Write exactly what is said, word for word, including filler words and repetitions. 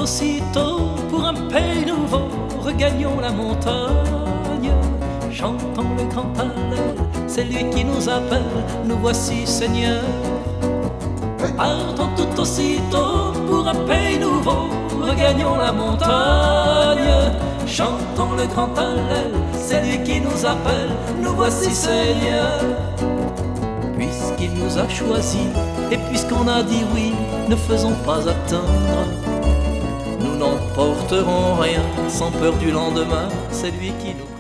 aussitôt pour un pays nouveau, regagnons la montagne. Chantons le grand Hallel, c'est lui qui nous appelle, nous voici Seigneur. Partons tout aussitôt pour un pays nouveau, regagnons la montagne. Chantons le grand Hallel, c'est lui qui nous appelle, nous voici Seigneur. Puisqu'il nous a choisis et puisqu'on a dit oui, ne faisons pas attendre. Nous n'emporterons rien sans peur du lendemain, c'est lui qui nous